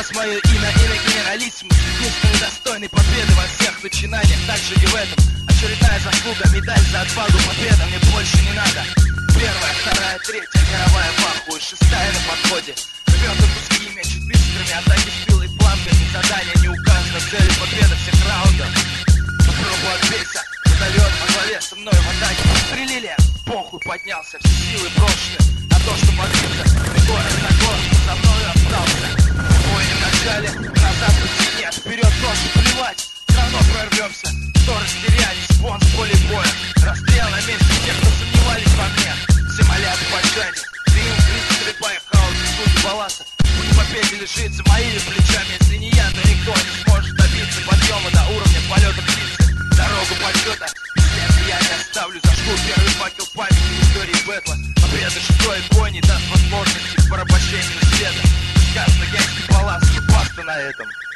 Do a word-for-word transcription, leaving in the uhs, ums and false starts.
нас мое имя и на генералиссимус. Единственный достойный победы во всех начинаниях, также и в этом. Очередная заслуга, медаль за отвагу, победа мне больше не надо. Первая, вторая, третья, мировая паху и шестая на подходе. Живем до куски, мечет быстрыми, атаки с пилой плампами. Задание не указано, цели победа всех раундов. Попробуй отбейся, медальон во главе со мной в атаке. Пострелили, похуй, поднялся, все силы брошены на то, что подбиться. И город на город со мною остался. Бой не в начале, назад пути нет, вперед тоже плевать. Все равно прорвемся, кто растерялись, вон с поле боя. Расстрел на месте тех, кто сомневались во мне. Все молят о пощаде, триумф, крик, стрельба и хаос, слуги баласа. Путь победы лежит за моими плечами. Если не я, то никто не сможет добиться подъема до уровня полета птицы. Дорогу почета, если я не оставлю, зажгу первый факел памяти истории бэтла. Победа шестой бой не даст возможности к порабощению света. Сказано, гангский балласт, и баста на этом.